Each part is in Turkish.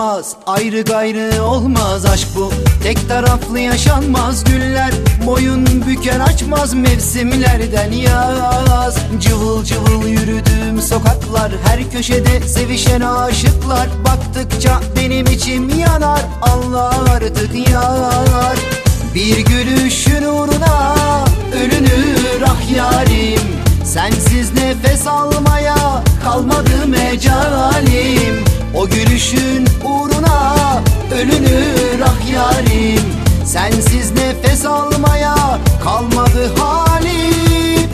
Olmaz, ayrı gayrı olmaz aşk bu. Tek taraflı yaşanmaz, güller boyun büker açmaz mevsimlerden yaz. Cıvıl cıvıl yürüdüğüm sokaklar, her köşede sevişen aşıklar. Baktıkça benim içim yanar, Allah artık yar. Bir gülüşün uğruna ölünür ah yarim. Sensiz nefes almaya kalmadı mecalim. O gülüşün uğruna ölünür ah yarim. Sensiz nefes almaya kalmadı halim.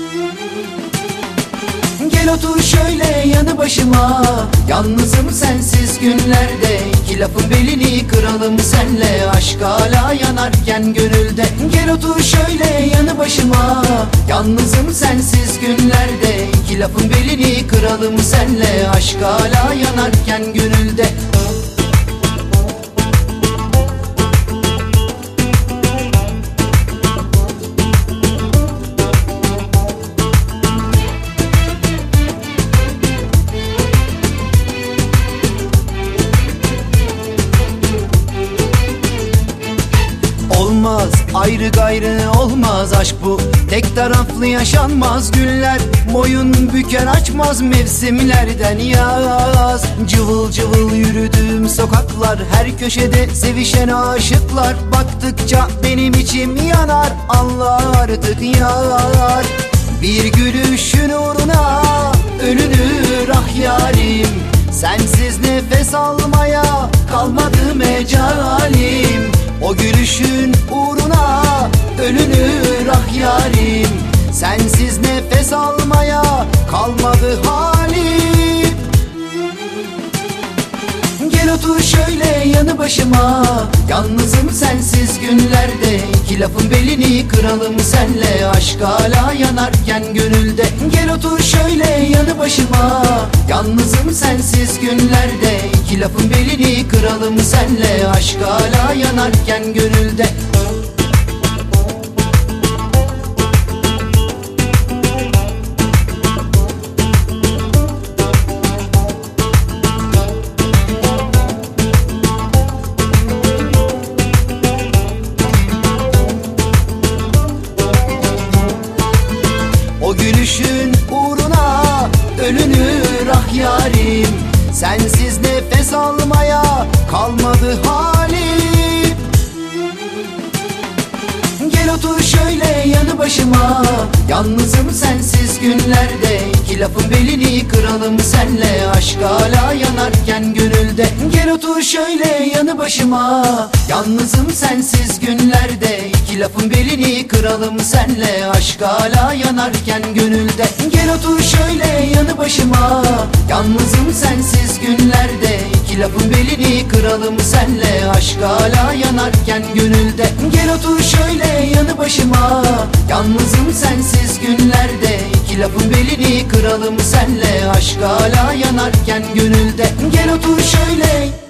Gel otur şöyle yanı başıma, yalnızım sensiz günlerde. İki lafın belini kıralım senle, aşk hala yanarken gönülde. Gel otur şöyle yanı başıma, yalnızım sensiz günlerde. İki lafın belini kıralım senle, aşk hala yanarken gönülde. Olmaz, ayrı gayrı olmaz aşk bu. Tek taraflı yaşanmaz, güller boyun büker açmaz mevsimlerden yaz. Cıvıl cıvıl yürüdüğüm sokaklar, her köşede sevişen aşıklar. Baktıkça benim içim yanar, Allah artık yar. Bir gülüşün uğruna ölünür ah yarim. Sensiz nefes almaya kalmadı mecalim. O gülüşün uğruna ölünür ah yarim. Sensiz nefes almaya kalmadı halim. Gel otur şöyle yanı başıma, yalnızım sensiz günlerde. İki lafın belini kıralım senle, aşk hala yanarken gönülde. Gel otur şöyle yanı başıma, yalnızım sensiz günlerde. İki lafın belini kıralım senle, aşk hala yanarken gönülde. O gülüşün uğruna ölünür ah yarim. Sensiz nefes almaya kalmadı halim. Gel otur şöyle yanı başıma, yalnızım sensiz günlerde. İki lafın belini kıralım senle, aşk hala yanarken gönülde. Gel otur şöyle yanı başıma, yalnızım sensiz günlerde. İki lafın belini kıralım senle, aşk hala yanarken gönülde. Gel otur şöyle yanı başıma, yalnızım sensiz günlerde. İki lafın belini kıralım senle, aşk hala yanarken gönülde. Gel otur şöyle yanı başıma, yalnızım sensiz günlerde. İki lafın belini kıralım senle, aşk hala yanarken gönülde. Gel otur şöyle.